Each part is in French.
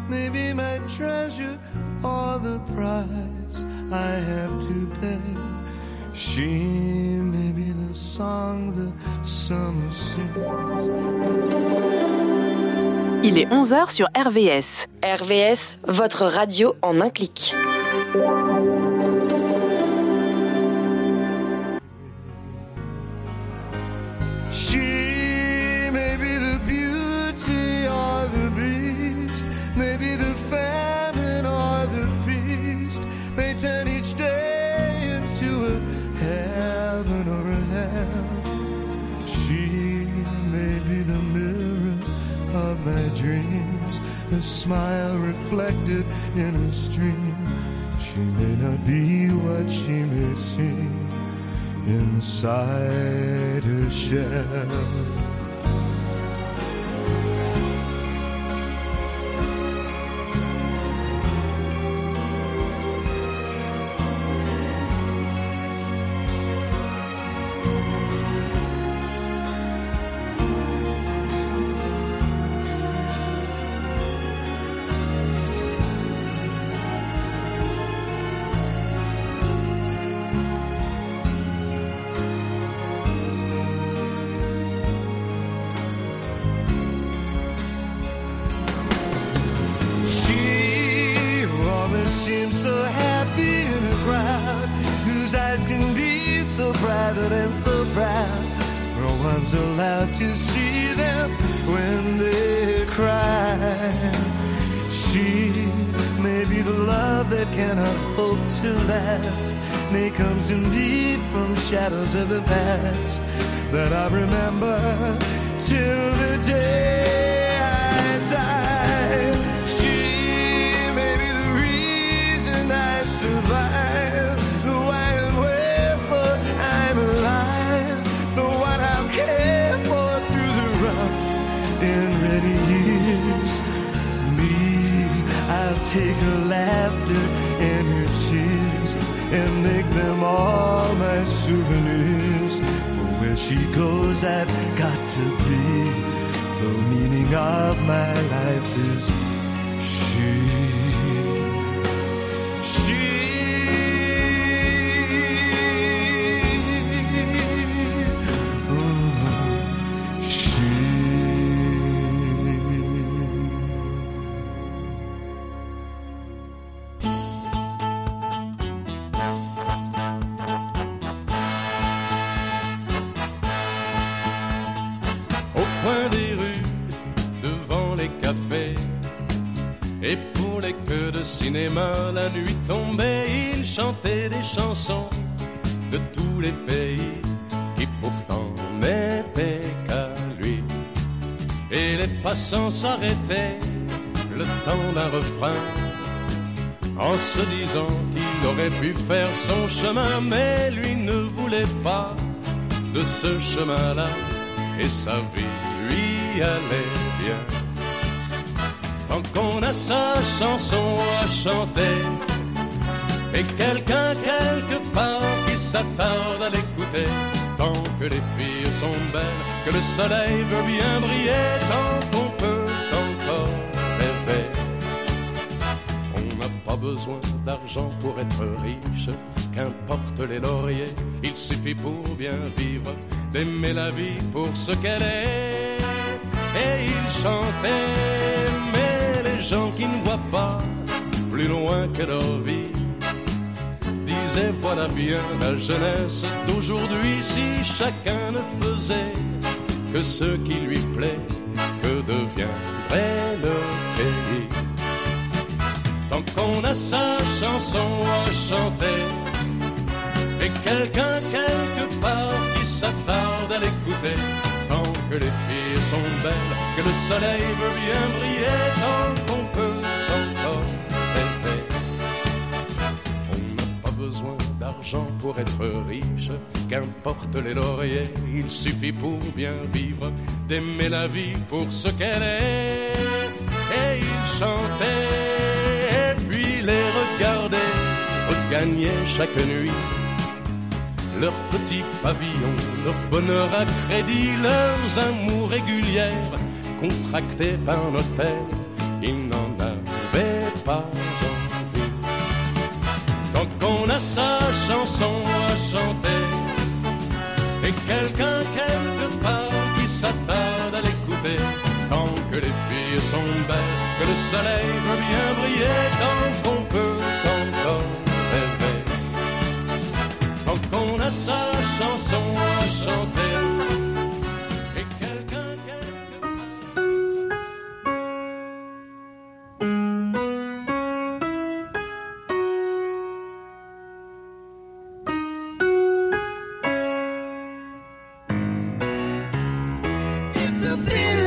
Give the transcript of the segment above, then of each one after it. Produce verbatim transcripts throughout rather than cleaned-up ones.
maybe my treasure or the price I have to pay. She may be the song the summer sings. Il est onze heures sur R V S. R V S, votre radio en un clic. She may be the beauty or the beast, maybe the famine or the feast, may turn each day into a heaven or a hell. She may be the mirror of my dreams, a smile reflected in a stream. She may not be what she may seem inside her shell. Seems so happy in a crowd whose eyes can be so private and so proud. No one's allowed to see them when they cry. She may be the love that cannot hope to last, may come to me from shadows of the past that I remember till the day I die. I survive, the why and wherefore I'm alive, the one I'll care for through the rough and ready years. Me, I'll take her laughter and her tears and make them all my souvenirs. For where she goes, I've got to be. The meaning of my life is she. Cinéma, la nuit tombait, il chantait des chansons de tous les pays qui pourtant n'étaient qu'à lui. Et les passants s'arrêtaient le temps d'un refrain en se disant qu'il aurait pu faire son chemin, mais lui ne voulait pas de ce chemin-là et sa vie lui allait bien. Tant qu'on a sa chanson à chanter et quelqu'un quelque part qui s'attarde à l'écouter, tant que les filles sont belles, que le soleil veut bien briller, tant qu'on peut encore rêver. On n'a pas besoin d'argent pour être riche, qu'importe les lauriers, il suffit pour bien vivre d'aimer la vie pour ce qu'elle est. Et il chantait, mais les gens qui ne voient pas plus loin que leur vie disaient voilà bien la jeunesse d'aujourd'hui, si chacun ne faisait que ce qui lui plaît, que deviendrait le pays. Tant qu'on a sa chanson à chanter et quelqu'un quelque part qui s'attarde à l'écouter, tant que les filles sont belles, que le soleil veut bien briller, tant qu'on peut encore rêver. On n'a pas besoin d'argent pour être riche, qu'importe les lauriers, il suffit pour bien vivre d'aimer la vie pour ce qu'elle est. Et il chantait, et puis les regarder regagner chaque nuit leurs petits pavillons, leur bonheur à crédit, leurs amours régulières contractés par notaire. Il n'en a Albert, que le soleil veut bien briller tant qu'on peut encore rêver. Tant qu'on a sa chanson à chanter. Et quelqu'un, quelque part... It's a thin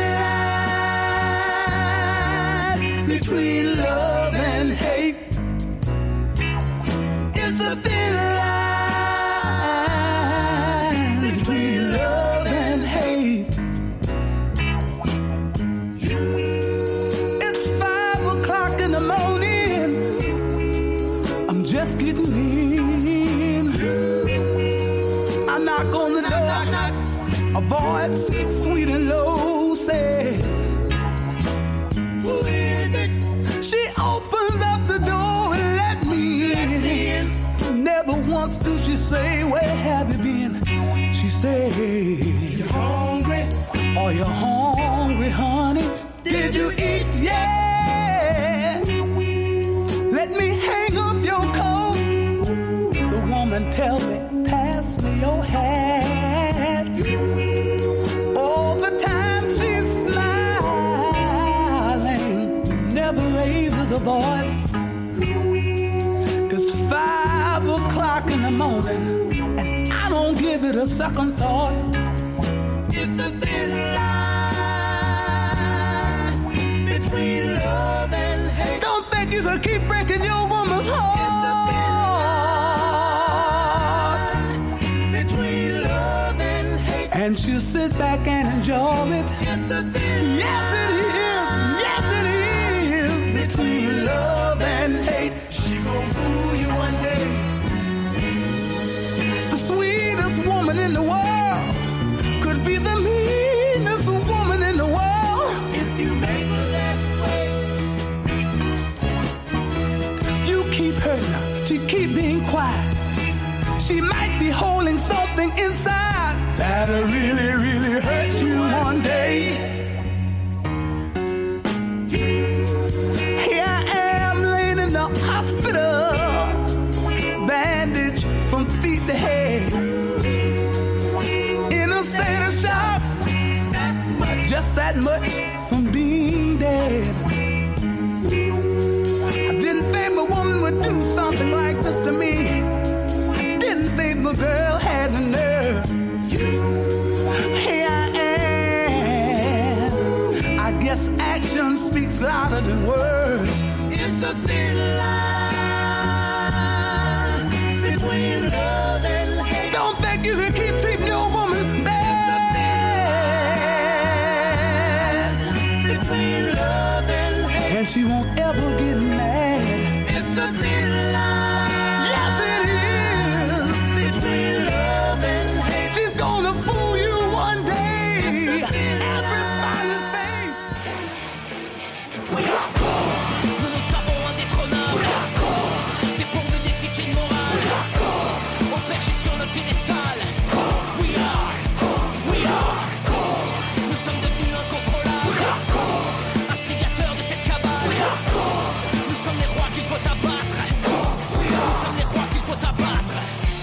line between love and hate. It's a thin line between love and hate. It's five o'clock in the morning. I'm just getting in. I knock on the door. A voice sweet and low says, who is it? She opened up the door and let me in. Never once do she say, where have you been? She said, you hungry? Are you hungry, honey? Did you eat? Yeah. Let me hang up your coat. The woman tell me, pass me your hat. All the time she's smiling, never raises a voice. It's five o'clock in the morning, and I don't give it a second thought. It's a thin line between love and hate. Don't think you can keep breaking your woman's heart. Between love and hate. And she'll sit back and enjoy it. It's a thin yes, it is. Yes, it is. Between love and hate. She gon' fool you one day. The sweetest woman in the world could be the meanest woman in the world. If you make her that way. You keep her now. She keep being quiet. She might be holding something inside that'll really, really hurt you one day. Here I am laying in the hospital, bandaged from feet to head, in a state of shock, just that much from being dead. I didn't think my woman would do something like this to me. Didn't think my girl had the nerve. Here I am. I guess action speaks louder than words. It's a thin line between love and hate. Don't think you can keep treating your woman bad. Between love and hate. And she won't ever get mad. It's a thin line. Yes, it is. Fool you one day. Every smiling face. Nous nous savons indétrônables, dépourvus d'éthique et de morale, au perché sur notre piédestal. We are, we are. Nous sommes devenus incontrôlables, instigateurs de cette cabale. Nous sommes les rois qu'il faut abattre. Nous sommes les rois qu'il faut abattre.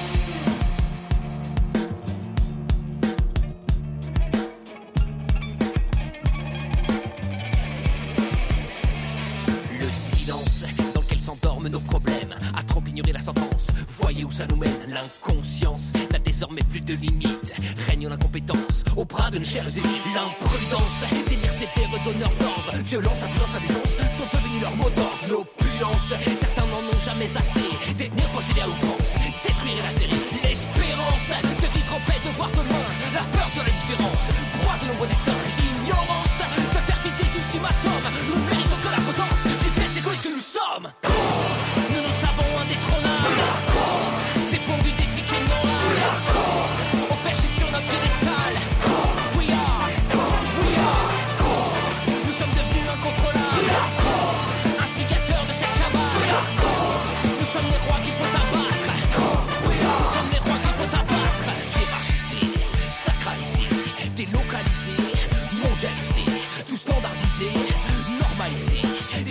S'endorment nos problèmes, à trop ignorer la sentence. Voyez où ça nous mène, l'inconscience n'a désormais plus de limites. Règne l'incompétence, au bras de nos chères élites. L'imprudence, délire sévère, donneur d'ordre. Violence, impudence, indécence sont devenus leur mot d'ordre. L'opulence, certains n'en ont jamais assez. Détenir, posséder à outrance, détruire la série. L'espérance de vivre en paix, de voir demain. La peur de la différence, proie de nombreux destins. Ignorance, de faire vite des ultimatums. Nous méritons que la potence, les bêtes égoïstes que nous sommes. Nous nous savons indétrônables, dépourvus d'éthique et de morale, au perché sur notre piédestal. We are, we are. Nous sommes devenus incontrôlables, instigateurs de cette cabale. Nous sommes les rois qu'il faut abattre.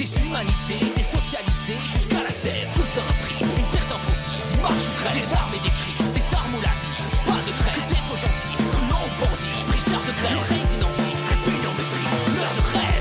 déshumanisé, désocialisé, jusqu'à la serre. Tout un prix, une perte en profit, une marche ou crève. Des larmes et des cris, des armes ou la vie, pas de trêve. Que des faux gentils, truands ou bandits, briseurs de grève. L'oreille des nantis, répugnant mépris, tueurs de rêve.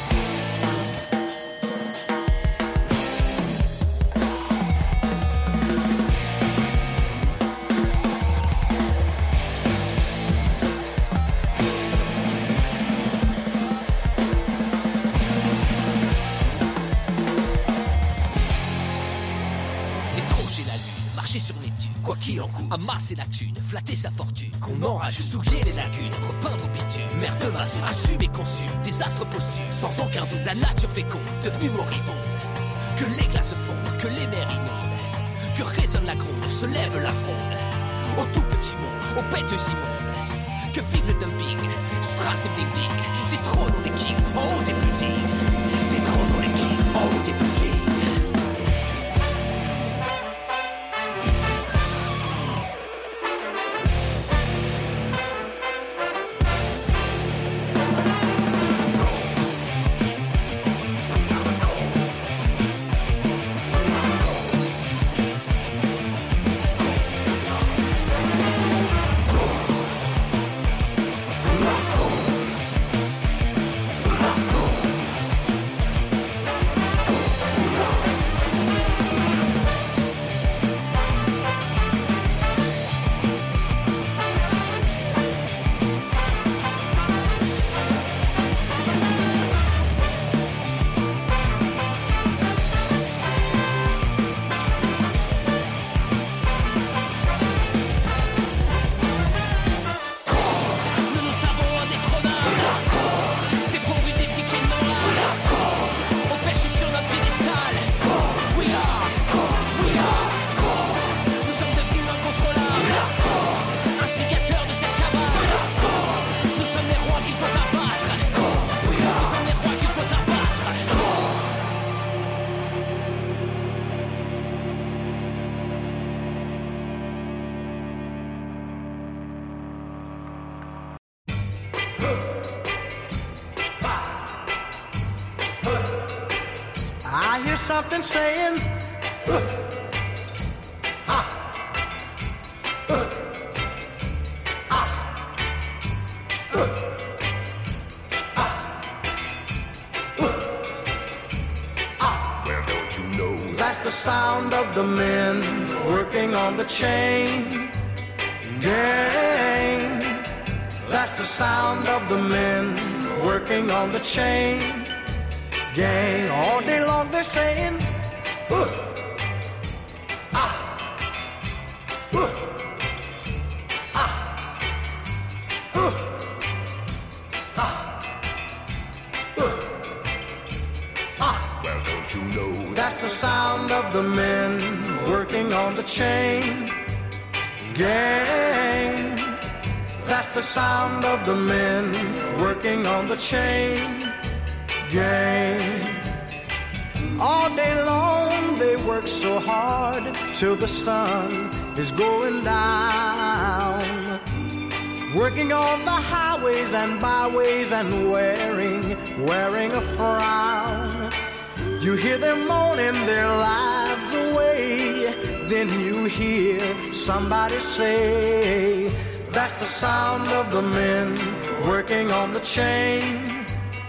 Sur Neptune, quoi qu'il en coûte, amasser la thune, flatter sa fortune, qu'on enrage, souiller les lacunes, repeindre au bitume, merde de masse, assume et consume, désastre posthume, sans aucun doute, la nature féconde, devenue moribonde, que les glaces fondent, que les mers inondent, que résonne la gronde, se lève la fronde, au tout petit monde, aux bêtes immondes, que vive le dumping, strass et bling bling, des trônes ont des kings, en haut des plus dignes, des trônes ont les kings, en haut des plus dignes. Something saying, uh, ah, uh, ah, uh, ah, uh, ah. Well, don't you know that's the sound of the men working on the chain gang. That's the sound of the men working on the chain gang. All day long they're saying, uh, ah, uh, ah, uh, ah, uh, ah. Well, don't you know that's the sound of the men working on the chain gang. That's the sound of the men working on the chain gang. All day long they work so hard till the sun is going down, working on the highways and byways and wearing, wearing a frown. You hear them moaning their lives away, then you hear somebody say, that's the sound of the men working on the chain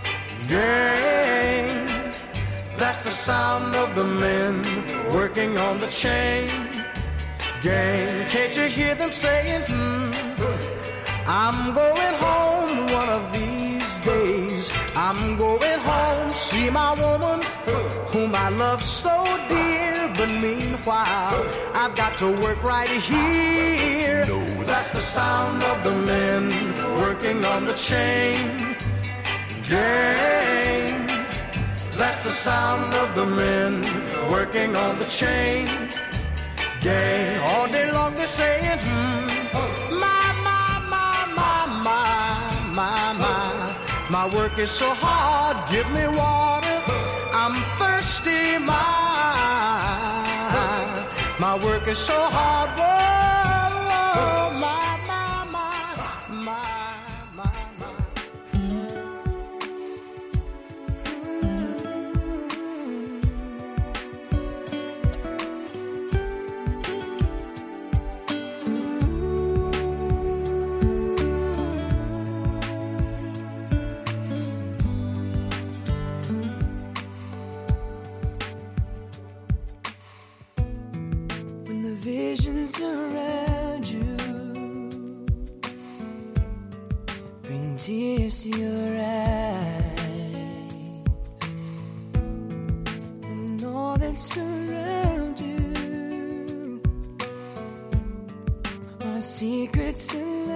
gang. That's the sound of the men working on the chain gang. Can't you hear them saying, hmm, I'm going home one of these days. I'm going home, see my woman whom I love so dear. But meanwhile, I've got to work right here. That's the sound of the men working on the chain gang. That's the sound of the men working on the chain gang. All day long they're saying, hmm, my, my, my, my, my, my, my. My work is so hard, give me water, I'm thirsty, my. My work is so hard, whoa, whoa, my, my, my, my, my, my. surround you, bring tears to your eyes, and all that surround you are secrets and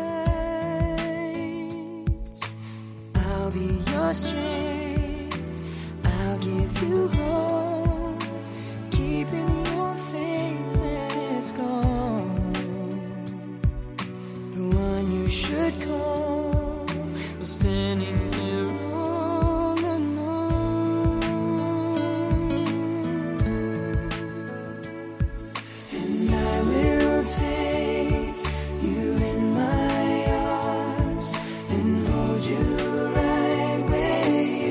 lies. I'll be your strength, I'll give you hope, keeping your faith when it's gone. The one you should call was standing here all alone. And I will take you in my arms and hold you right where you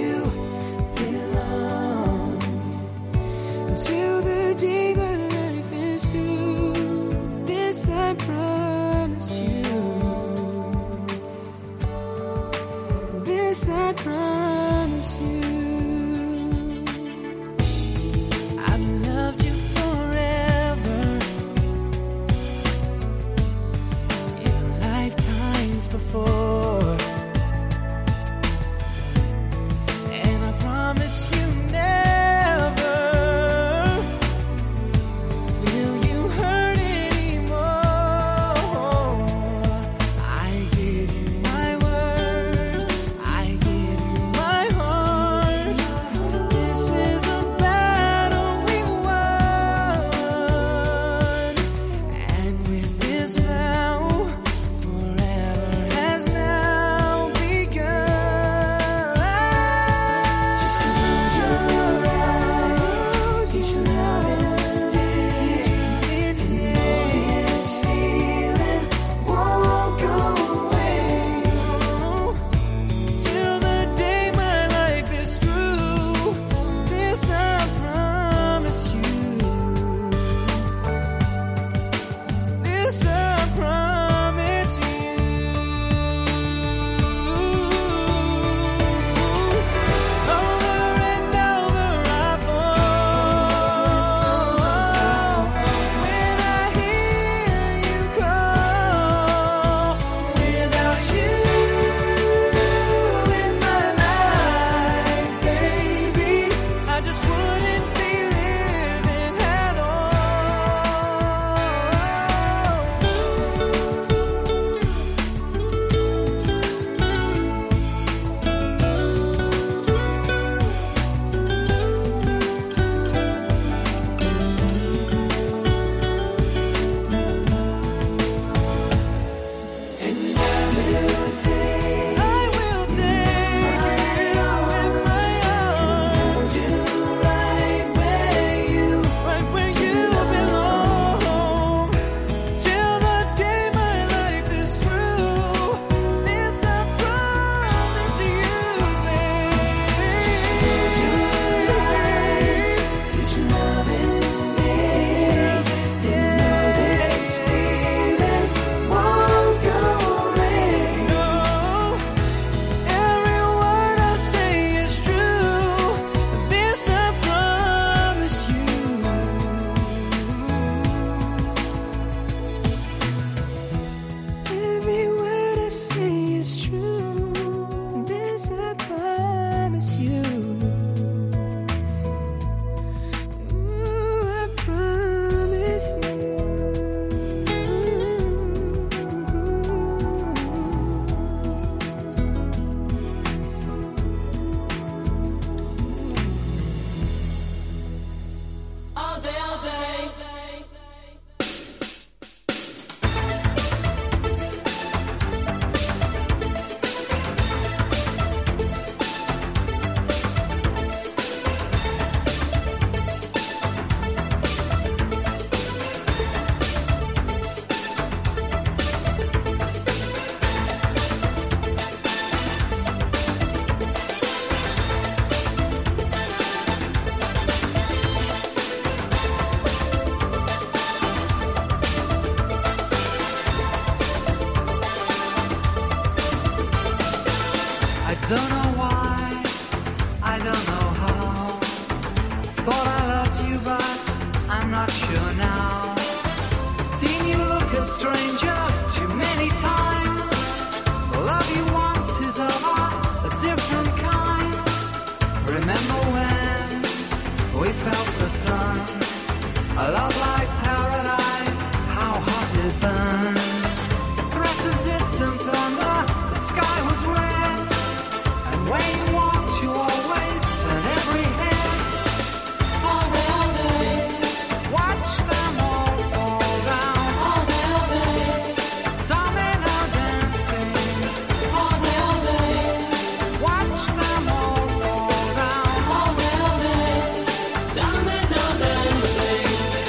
we felt the sun. A love like paradise, how hot it burned. The threat of distant thunder, the sky was red. And where you walked, you always turn every head. All day, all day, watch them all fall down. All day, all day, domino dancing. All day, all day, watch them all fall down. All day, all day, domino dancing.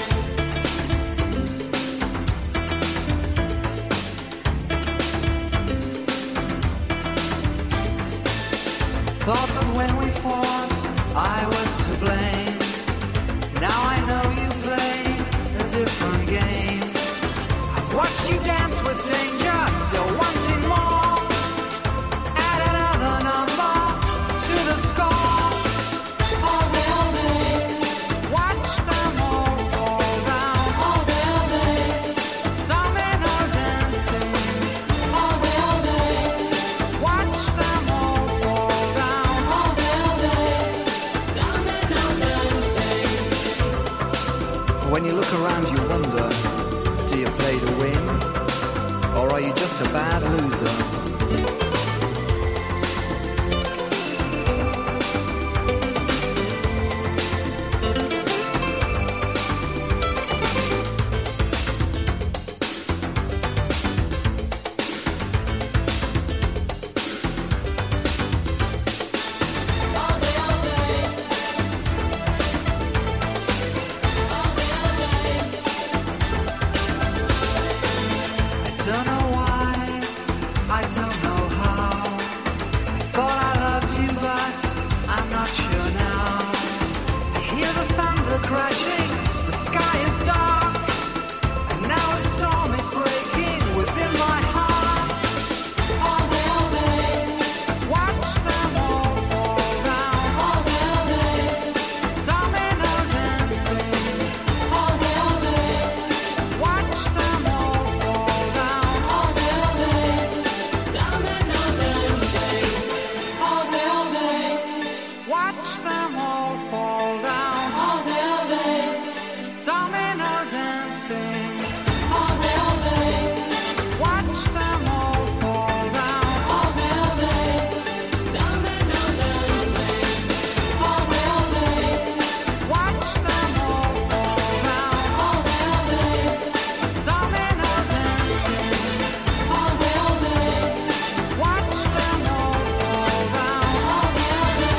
Thought that when we fought, I was to blame. Now I know you play a different game. I've watched you dance with danger, still wanting more. Add another number to the score. All day, all day, watch them all fall down. All day, all day, domino dancing. All day, all day, watch them all fall down. All day, all day, domino dancing. When you look around, you wonder, do you play to win? Or are you just a bad loser? I don't know why, I don't know how. I thought I loved you, but I'm not sure now. I hear the thunder crashing, the sky is dark, and now a storm is breaking within my heart. All day, all day, watch them all fall down. All day, all day, domino dancing. All day, all day, watch them all fall down. All day, all day, domino dancing. All day, all day, watch them all fall down. All day, all day, domino dancing. All day, all day, watch them all fall down. All day, all day, domino dancing. All day, all day, watch them all fall down. All day, all day, domino dancing. All day, all day, watch them all fall down. All day, all day.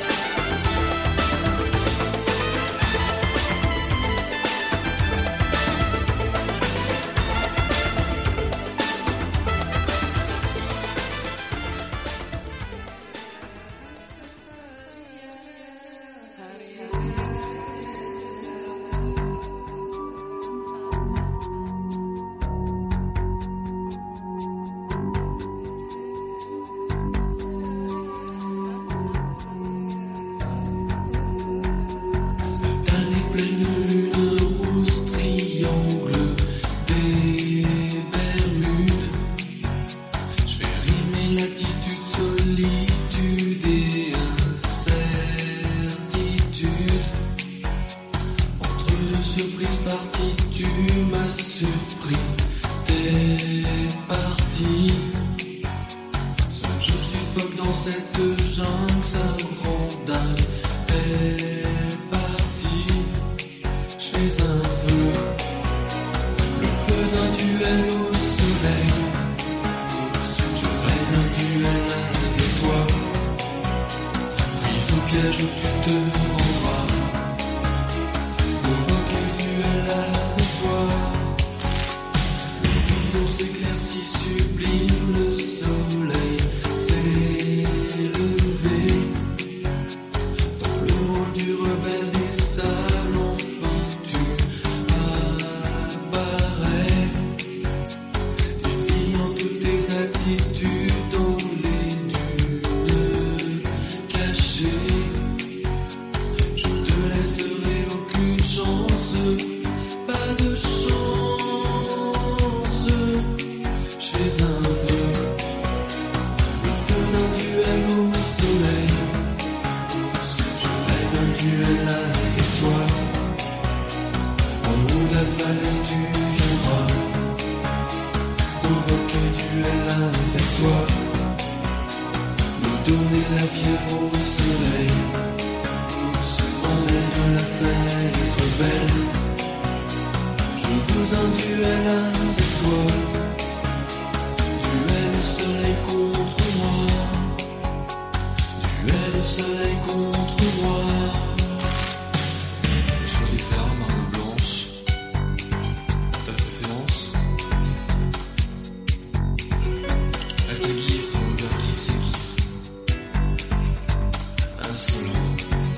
Dans les pleines lunes roses, triangle des Bermudes. Je fais rimer l'attitude, solitude et incertitude. Entre deux surprises parties, tu m'as surpris. T'es parti. Seul je suffoque dans cette jungle, ça me rend dingue. T'es parti. Je fais un vœu, le feu d'un duel au soleil. Je rêve d'un duel avec toi, prise au piège où tu te rendras. Provoquer duel avec toi. la fièvre au soleil, en haut de la falaise rebelle. Je veux un duel avec toi, duel soleil contre moi, duel soleil contre moi. Choix des armes, armes blanches, ta préférence. Elle te guise dans l'odeur qui s'aiguise, insolent.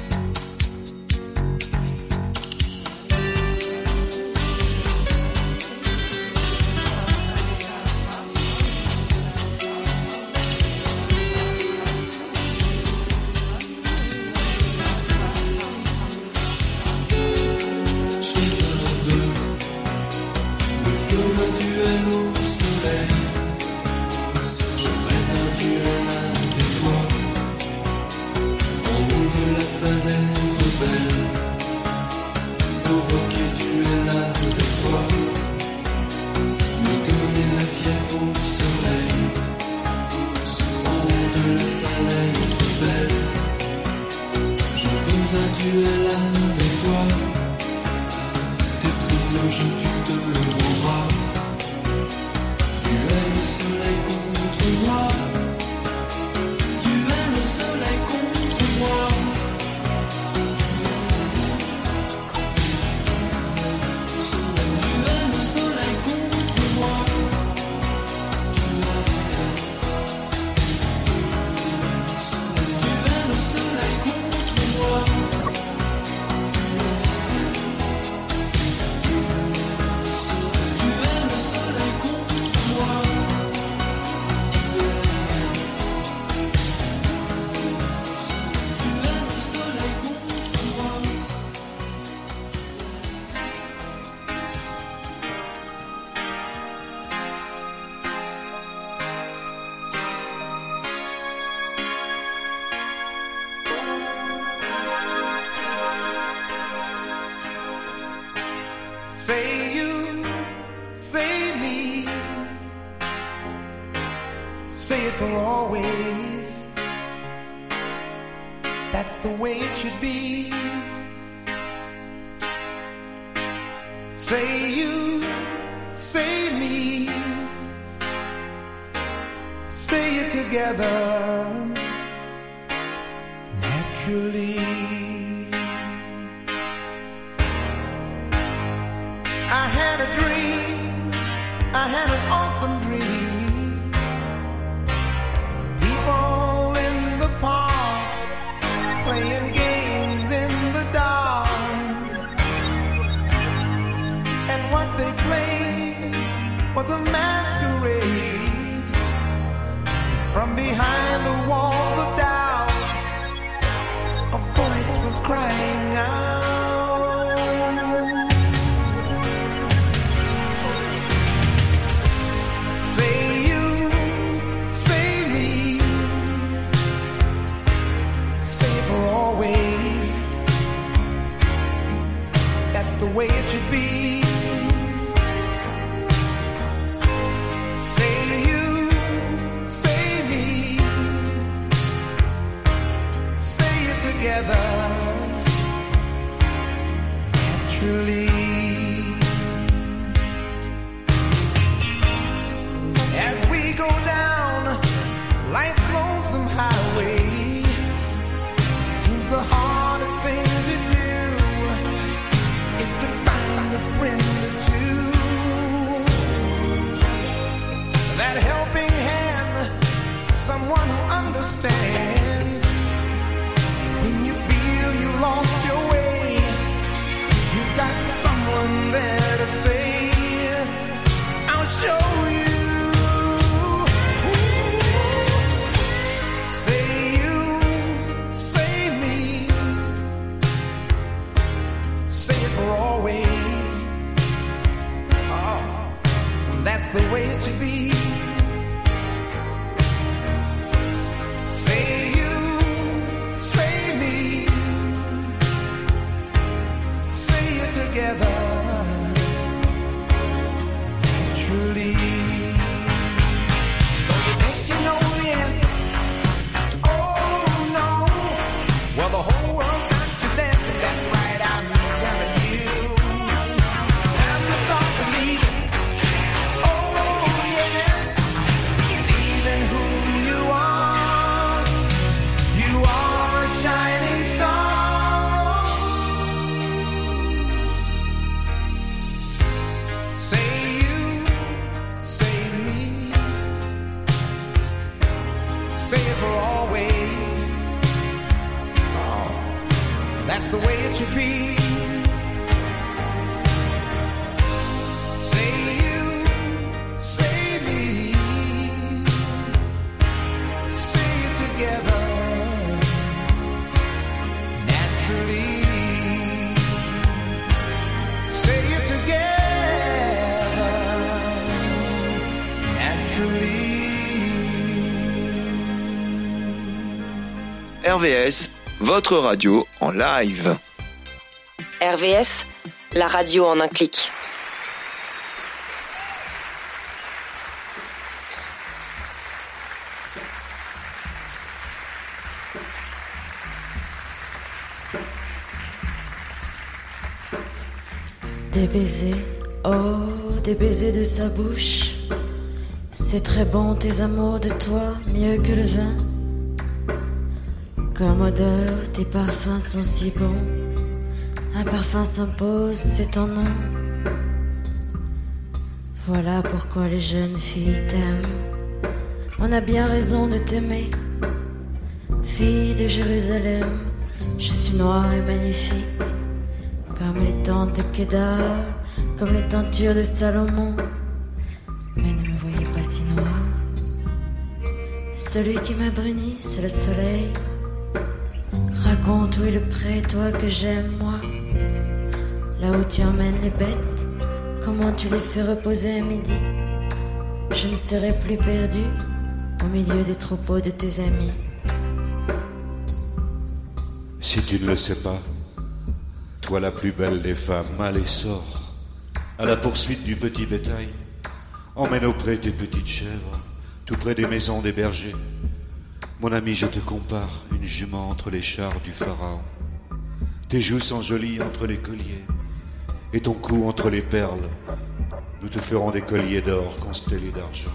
Say you, say me, say it for always. That's the way it should be. Say you, say me, say it together, naturally. I had a dream, I had an awesome dream. People in the park, playing games in the dark. And what they played was a masquerade. From behind the walls of doubt, a voice was crying out. The way it should be. Say you, say me, say it together, naturally. As we go down life's lonesome highway, seems the hardest thing to do to find a friend or two. That helping hand, someone who understands. When you feel you lost your way, you got someone there to say, I'll show you. Say you, say me, say it for always. Oh, that's the way it should be. Say you, say me, say it together, naturally. So you think you know the answer to all repeat. Say you, say me, say it together naturally. Say it together naturally. R V S, votre radio en live. R V S, la radio en un clic. Des baisers, oh, des baisers de sa bouche. C'est très bon tes amours de toi, mieux que le vin. Comme odeur, tes parfums sont si bons. Un parfum s'impose, c'est ton nom. Voilà pourquoi les jeunes filles t'aiment. On a bien raison de t'aimer. Fille de Jérusalem, je suis noire et magnifique. Comme les tentes de Kédar, comme les tentures de Salomon. Mais ne me voyez pas si noir. Celui qui m'a bruni, c'est le soleil. Raconte où est le pré, toi que j'aime, moi. Là où tu emmènes les bêtes, comment tu les fais reposer à midi. Je ne serai plus perdu au milieu des troupeaux de tes amis. Si tu ne le sais pas, toi la plus belle des femmes, allez sors à la poursuite du petit bétail. Emmène au pré tes petites chèvres, tout près des maisons des bergers. Mon ami, je te compare, une jument entre les chars du pharaon. Tes joues sont jolies entre les colliers, et ton cou entre les perles. Nous te ferons des colliers d'or constellés d'argent.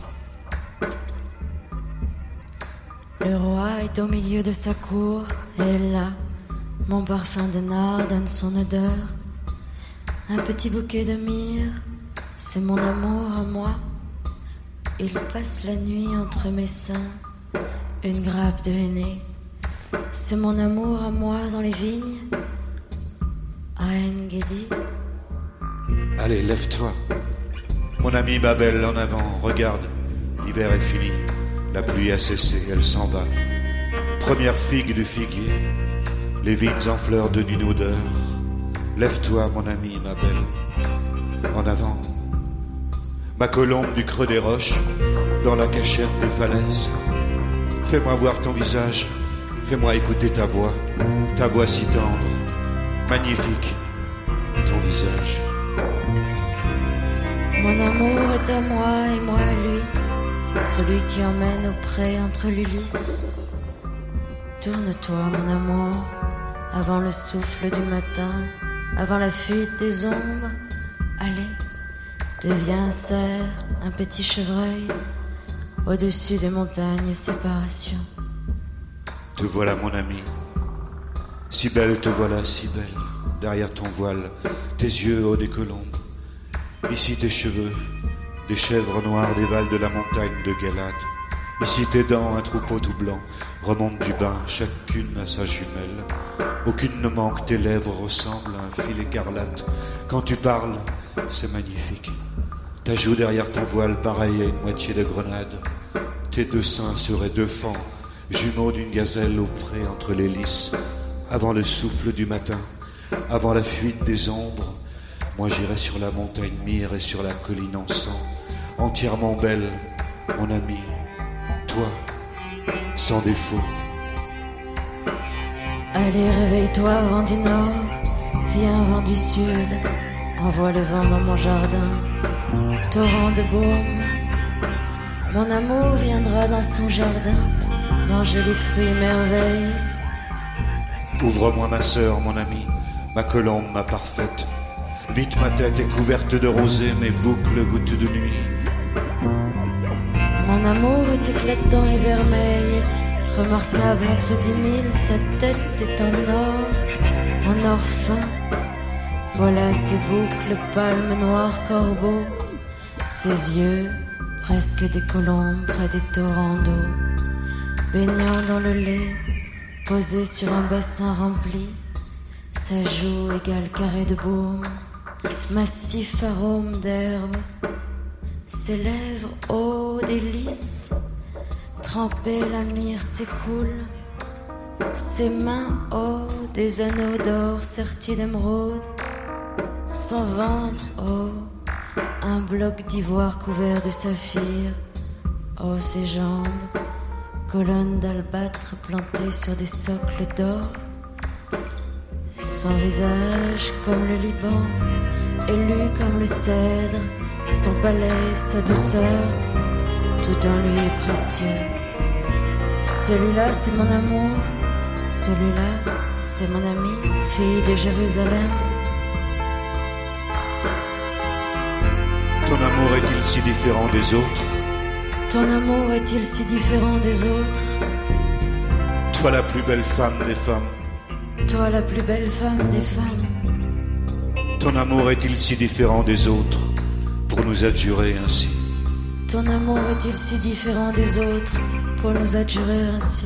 Le roi est au milieu de sa cour, et là, mon parfum de nard donne son odeur. Un petit bouquet de myrrhe, c'est mon amour à moi. Il passe la nuit entre mes seins, une grappe de henné. C'est mon amour à moi dans les vignes, à En-Gedi. Allez, lève-toi. Mon ami Babel, en avant, regarde. L'hiver est fini, la pluie a cessé, elle s'en va. Première figue du figuier, les vignes en fleurs de une odeur. Lève-toi, mon ami, ma belle. En avant. Ma colombe du creux des roches, dans la cachette des falaises. Fais-moi voir ton visage, fais-moi écouter ta voix, ta voix si tendre, magnifique, ton visage. Mon amour est à moi et moi à lui, celui qui emmène au pré entre l'Ulysse. Tourne-toi, mon amour, avant le souffle du matin, avant la fuite des ombres. Allez, deviens un cerf, un petit chevreuil, au-dessus des montagnes, séparation. Te voilà, mon ami, si belle, te voilà, si belle. Derrière ton voile, tes yeux hauts des colombes. Ici tes cheveux, des chèvres noires dévalent de la montagne de Galade. Ici tes dents, un troupeau tout blanc, remontent du bain, chacune à sa jumelle. Aucune ne manque, tes lèvres ressemblent à un fil écarlate. Quand tu parles, c'est magnifique. Ta joue derrière ton voile, pareille à une moitié de grenade. Tes deux seins seraient deux fans, jumeaux d'une gazelle au pré entre les lys. Avant le souffle du matin, avant la fuite des ombres, moi j'irai sur la montagne myrrhe et sur la colline encens, entièrement belle, mon ami, toi, sans défaut. Allez, réveille-toi, vent du nord, viens, vent du sud, envoie le vent dans mon jardin, torrent de baume. Mon amour viendra dans son jardin, manger les fruits et merveilles. Ouvre-moi ma sœur, mon ami, ma colombe, ma parfaite. Vite, ma tête est couverte de rosée, mes boucles gouttes de nuit. Mon amour est éclatant et vermeil, remarquable entre dix mille, sa tête est en or, en or fin. Voilà ses boucles, palmes noires, corbeaux, ses yeux, presque des colombes près des torrents d'eau, baignant dans le lait, posé sur un bassin rempli. Sa joue égale carré de baume, massif arôme d'herbe. Ses lèvres, ô délices, trempées la myrrhe s'écoule. Ses mains, ô des anneaux d'or sertis d'émeraude. Son ventre, ô un bloc d'ivoire couvert de saphir. Ô ses jambes, colonnes d'albâtre plantées sur des socles d'or. Son visage comme le Liban, élu comme le cèdre. Son palais, sa douceur, tout en lui est précieux. Celui-là, c'est mon amour. Celui-là, c'est mon ami, fille de Jérusalem. Ton amour est-il si différent des autres? Ton amour est-il si différent des autres? Toi la plus belle femme des femmes. Toi la plus belle femme des femmes. Ton amour est-il si différent des autres pour nous adjurer ainsi? Ton amour est-il si différent des autres pour nous adjurer ainsi?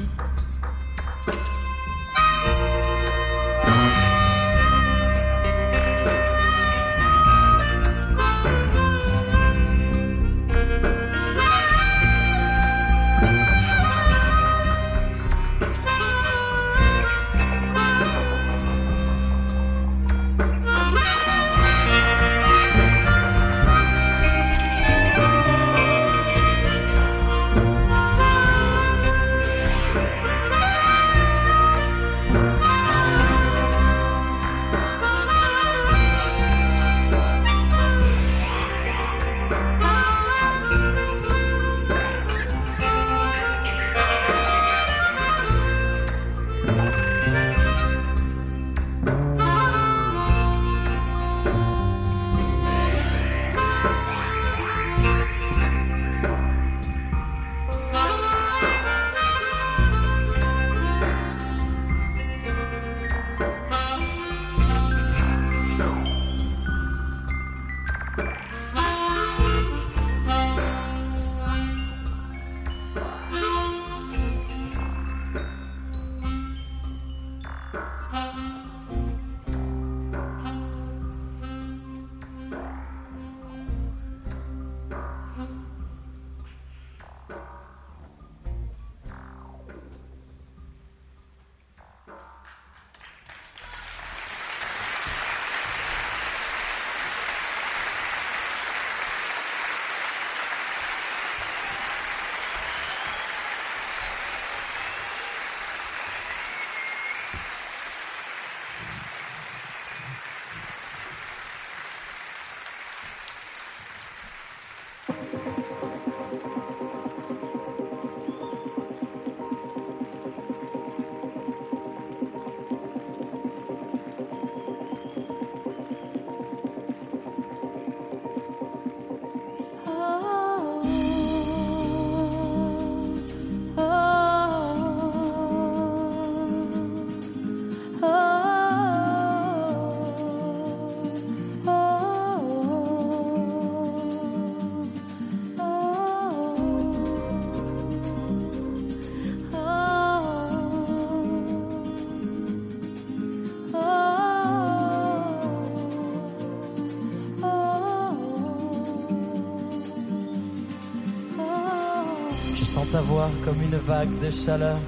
Ta voix comme une vague de chaleur,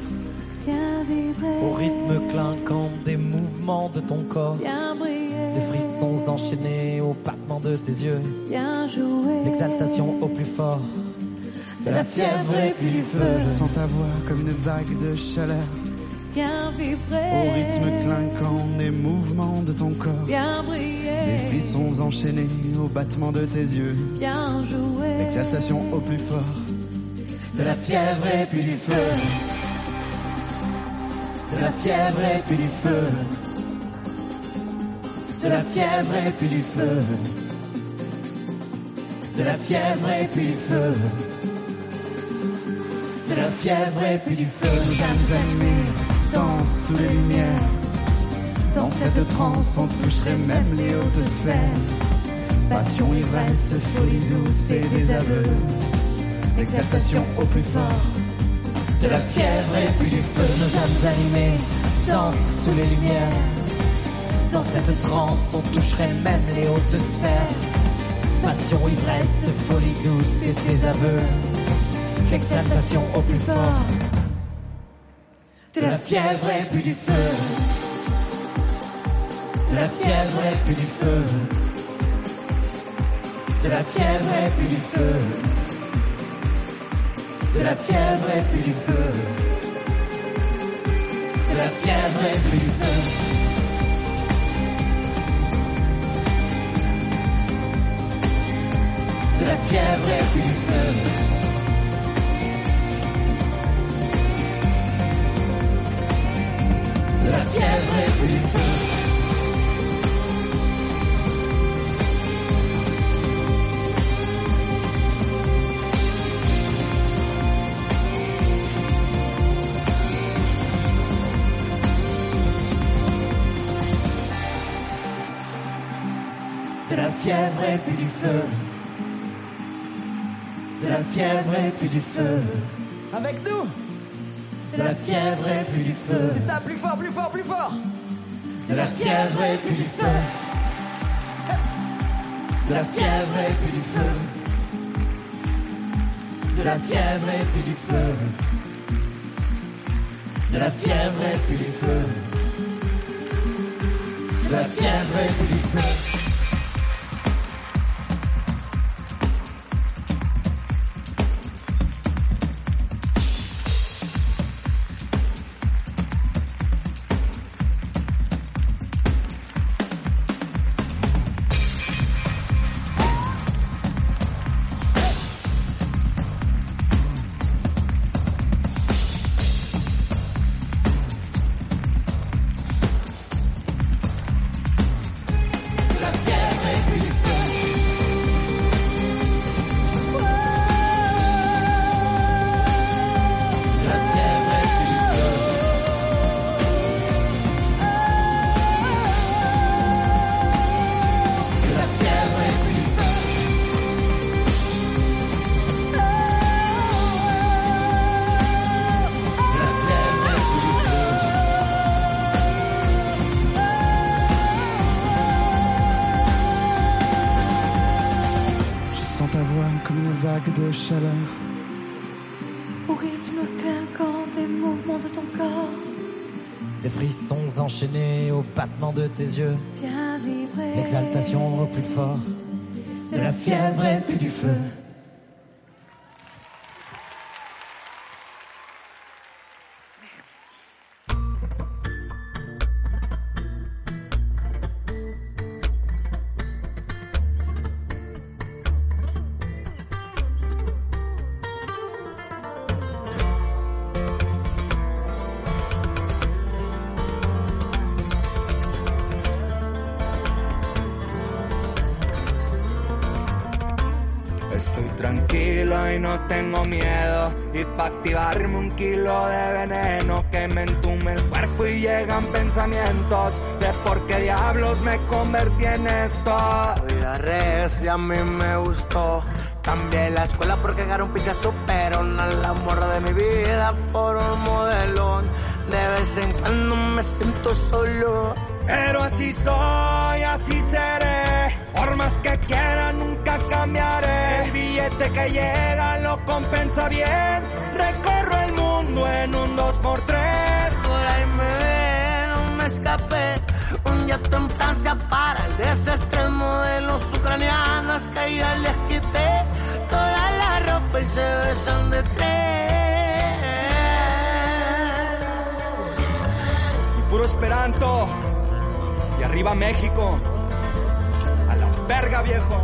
au rythme clinquant des mouvements de ton corps, des frissons enchaînés au battement de tes yeux, l'exaltation au plus fort, de la fièvre et puis du feu. Je sens ta voix comme une vague de chaleur, au rythme clinquant des mouvements de ton corps, des frissons enchaînés au battement de tes yeux, l'exaltation au plus fort, de la fièvre et puis du feu, de la fièvre et puis du feu, de la fièvre et puis du feu, de la fièvre et puis du feu, de la fièvre et puis du feu. Nous âmes animés dansent sous les lumières, dans cette transe on toucherait même les hautes sphères. Passion, ivresse, folie douce et désaveu, l'exaltation au plus fort, de la fièvre et puis du feu. Nos âmes animées dansent sous les lumières, Dans cette transe, on toucherait même les hautes sphères. Passion, ivresse, folie douce et désaveu. L'exaltation au plus fort. De la fièvre et puis du feu. De la fièvre et puis du feu. De la fièvre et puis du feu. De la fièvre et puis du feu. De la fièvre et puis du feu. De la fièvre et puis du feu. De la fièvre et puis du feu. De la fièvre et puis du feu. De la fièvre et puis du feu. Avec nous. De la fièvre et puis du feu. C'est ça, plus fort, plus fort, plus fort. De la fièvre et puis du feu. De la fièvre et puis du feu. De la fièvre et puis du feu. De la fièvre et puis du feu. De la fièvre et puis du feu. De chaleur au rythme clinquant des mouvements de ton corps, des frissons enchaînés au battement de tes yeux, bien vibrer, l'exaltation au plus fort, de la fièvre et puis du feu. No tengo miedo y pa' activarme un kilo de veneno que me entume el cuerpo y llegan pensamientos de por qué diablos me convertí en esto. La vida recia a mí me gustó. Cambié la escuela porque era un pinchazo, pero no el amor de mi vida por un modelón. De vez en cuando me siento solo, pero así soy, así seré. Por más que quiera nunca cambiaré. El billete que llega lo compensa bien. Recorro el mundo en un dos por tres. Por ahí me ven, no me escapé. Un yato en Francia para el desestrés. Modelos ucranianas que ya les quité toda la ropa y se besan de tres. Y puro esperanto. Y arriba México. A la verga, viejo.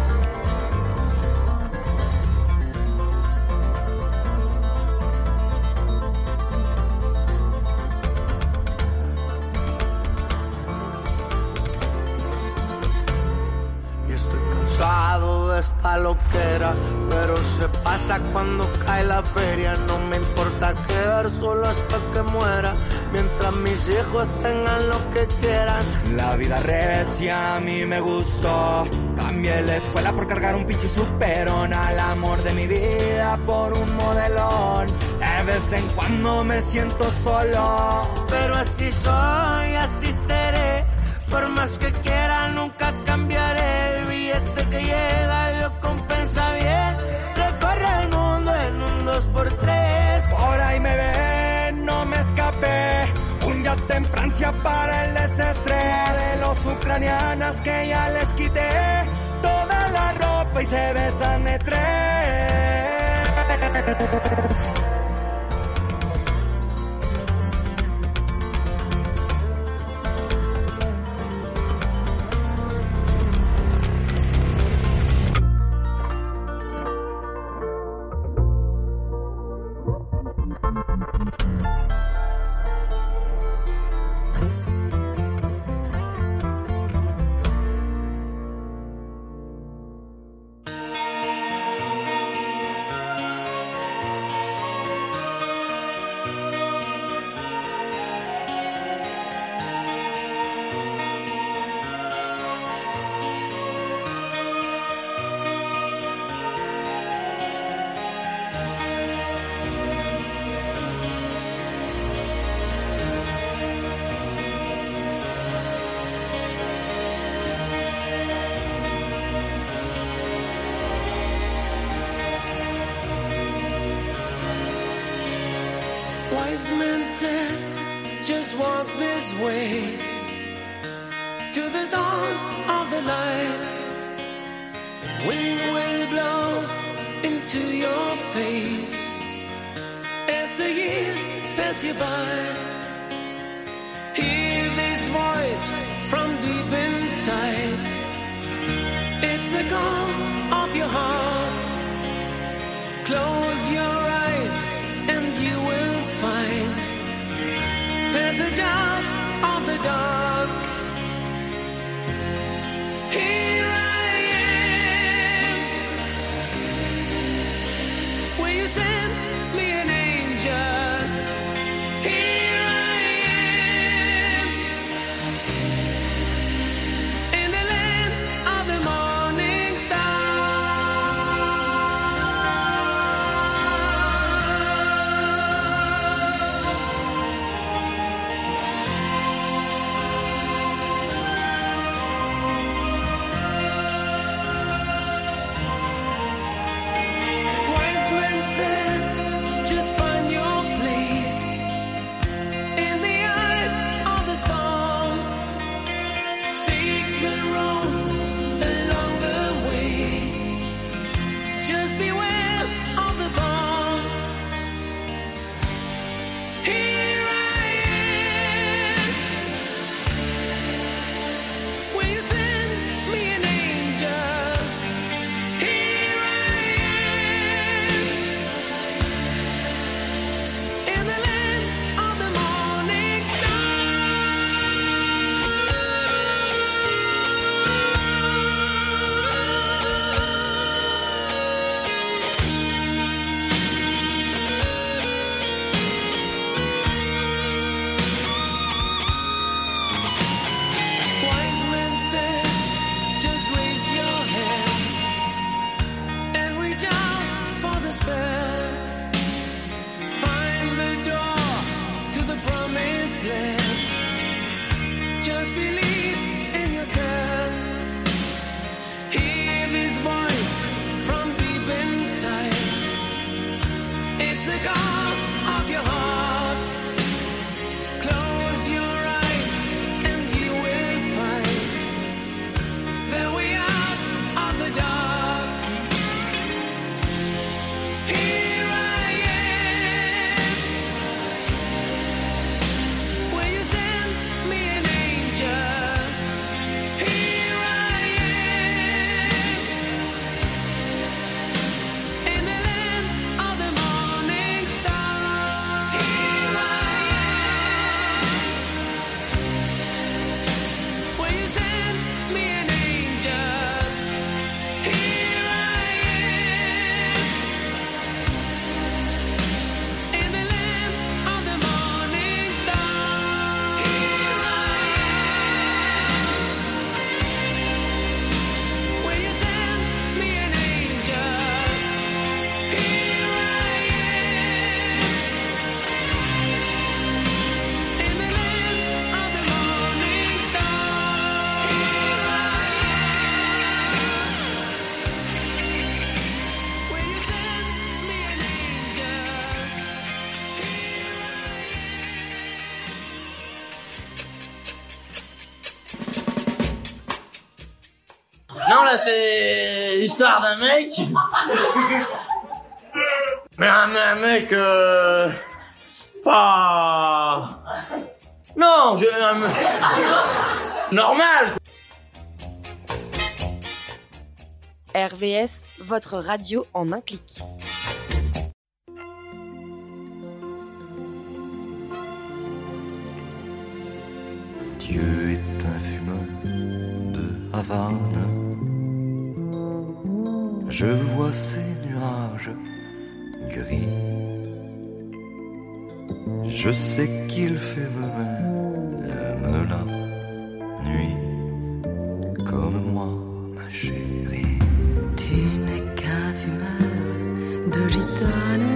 Y estoy cansado de esta loquera, pero se pasa cuando cae la feria. No me importa quedar solo hasta que muera, mientras mis hijos tengan lo que quieran. La vida recia a mí me gustó. Cambié la escuela por cargar un pinche superón. Al amor de mi vida por un modelón. De vez en cuando me siento solo, pero así soy, así seré. Por más que quiera nunca cambiaré. El billete que llega lo compensa bien. Recorre el mundo en un dos por tres. Por ahí me ven, no me escapé. Un yate en Francia para el desestrés de los ucranianas que ya les quité toda la ropa y se besan de tres. Wise men said, just walk this way to the dawn of the light. The wind will blow into your face as the years pass you by. Hear this voice from deep inside. It's the call of your heart. Close your eyes and you will find passage out of the dark. Here I am. Will you send me an angel? Here I am. In the land of the morning star. Said, Non, là, c'est l'histoire d'un mec. Mais un, un mec, euh... pas... Non, je... Un mec... normal. R V S, votre radio en un clic. Dieu est un fumeur de Havane. Je vois ces nuages gris. Je sais qu'il fait même la nuit comme moi, ma chérie. Tu n'es qu'un fumeur de gitane.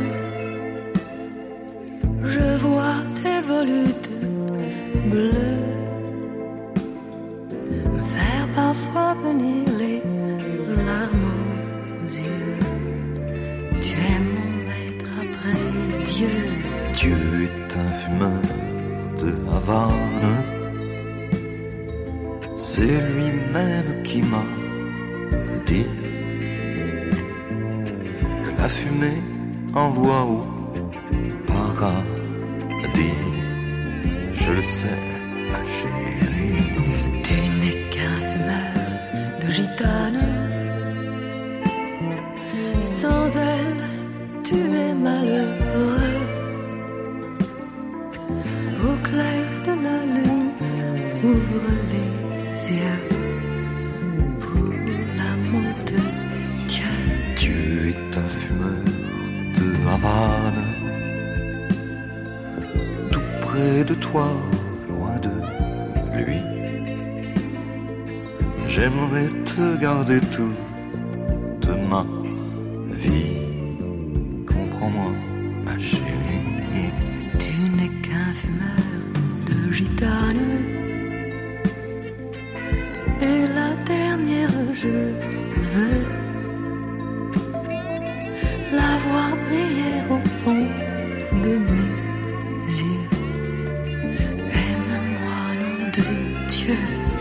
Je vois tes volutes bleues faire parfois venir les larmes aux yeux. Tu es mon maître après Dieu. Dieu est un fumeur de Havane. C'est lui-même qui m'a dit que la fumée envoie au paradis. Je le sais, ma chérie. Tu n'es qu'un fumeur de gitane. Sans elle, tu es malheureux. Au clair de la lune, ouvre les yeux pour l'amour de Dieu. Dieu est un fumeur de Havane. Tout près de toi, loin de lui. J'aimerais te garder toute ma vie. Comprends-moi, ma chérie. Tu n'es qu'un fumeur de gitane. Et la dernière, je veux la voir briller au fond de mes yeux. Aime-moi, nom de Dieu.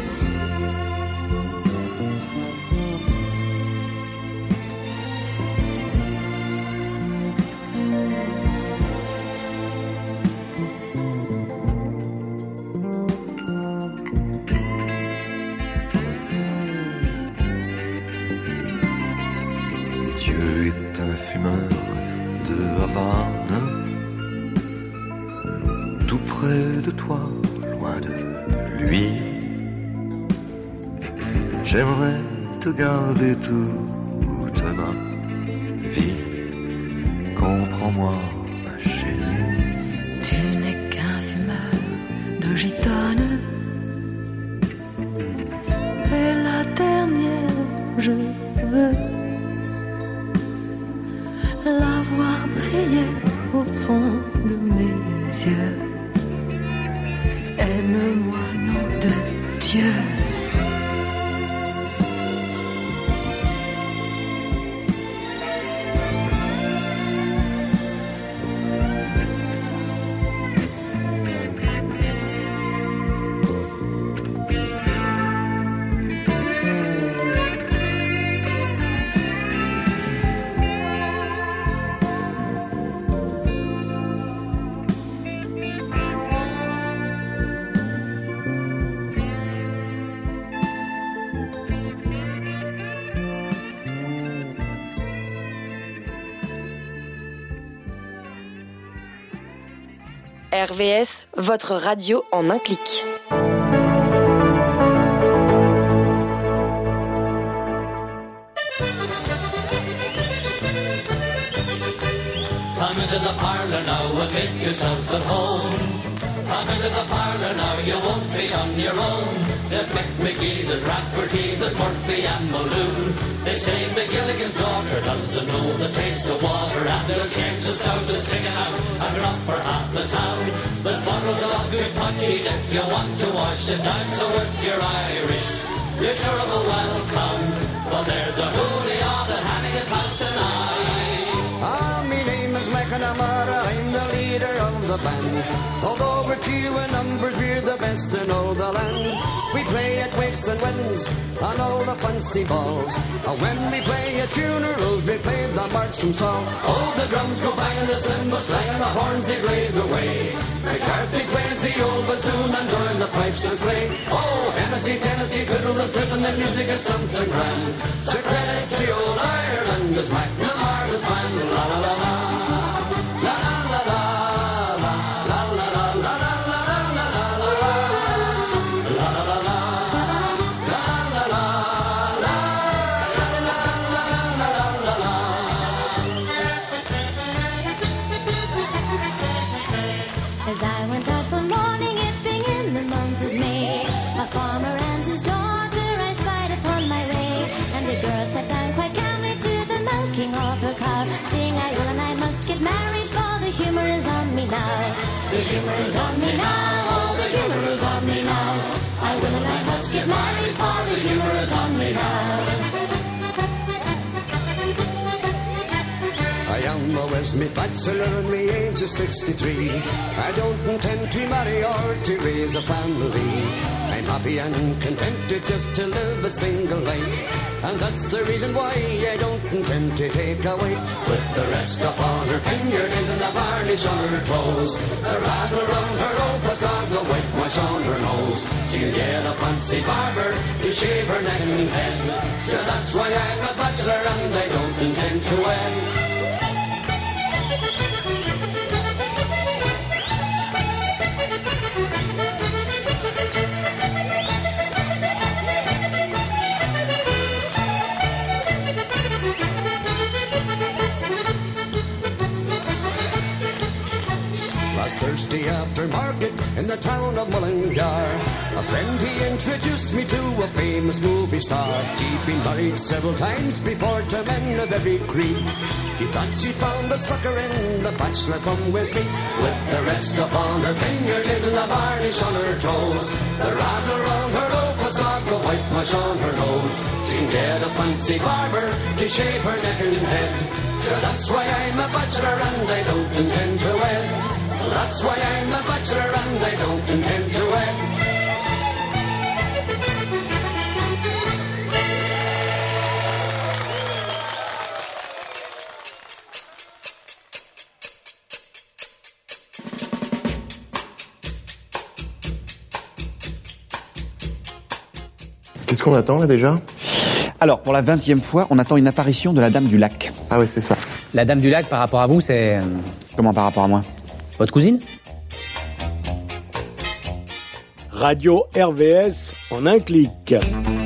J'aimerais te garder toute ma vie. Comprends-moi, ma chérie. Tu n'es qu'un fumeur de gitane. Et la dernière, je veux la voir briller au fond de mes yeux. Aime-moi, nom de Dieu. R V S, votre radio en un clic. Come into the parlor now and make yourself at home. Come into the parlor now, you won't be on your own. There's Mick McGee, there's Rafferty, there's Murphy and Muldoon. They say McGilligan's daughter doesn't know the taste of water. And there's James the Stout is sticking out a grub for half the town. But bottles of good punching if you want to wash it down. So if you're Irish, you're sure of a welcome. Well, there's a Julio at Hannigan's house tonight. Ah, my name is McNamara, I'm the leader of the band. Although we're we're few in numbers, we're the best in all the land. We play at wakes and weddings, on all the fancy balls. And when we play at funerals, we play the marching song. Oh, the drums go banging, the cymbals clang, and the horns they blaze away. McCarthy plays the old bassoon, and Doyle the pipes to play. Oh, Tennessee, Tennessee, fiddle the flute, and the music is something grand. So credit to old Ireland, as McNamara's band. La la la la. As I went out for morning yipping in the month of May, a farmer and his daughter I spied upon my way, and the girl sat down quite calmly to the milking of her cow, saying I will and I must get married, for the humour is on me now. The humour is on me now, oh the humour is on me now. I will and I must get married, for the humour is on me now. I am a Westmeath bachelor and my age is sixty-three. I don't intend to marry or to raise a family. I'm happy and contented just to live a single life, and that's the reason why I don't intend to take a wife. With the rest upon her fingernails and the varnish on her toes, the rattle round her opus on the whitewash on her nose. She'll get a fancy barber to shave her neck and head. So that's why I'm a bachelor and I don't intend to wed. Last Thursday after market in the town of Mullingar, a friend he introduced me to a famous movie star. She'd been married several times before to men of every creed. She thought she found a sucker in the bachelor come with me. With the rest upon her fingernails and the varnish on her toes, the rattle round her opus on the whitewash on her nose. She'll get a fancy barber to shave her neck and head. So that's why I'm a bachelor and I don't intend to wed. That's why I'm a bachelor and I don't intend to wed. Qu'est-ce qu'on attend là déjà ? Alors, pour la vingtième fois, on attend une apparition de la Dame du Lac. Ah ouais, c'est ça. La Dame du Lac, par rapport à vous, c'est... Comment par rapport à moi ? Votre cousine ? Radio R V S en un clic.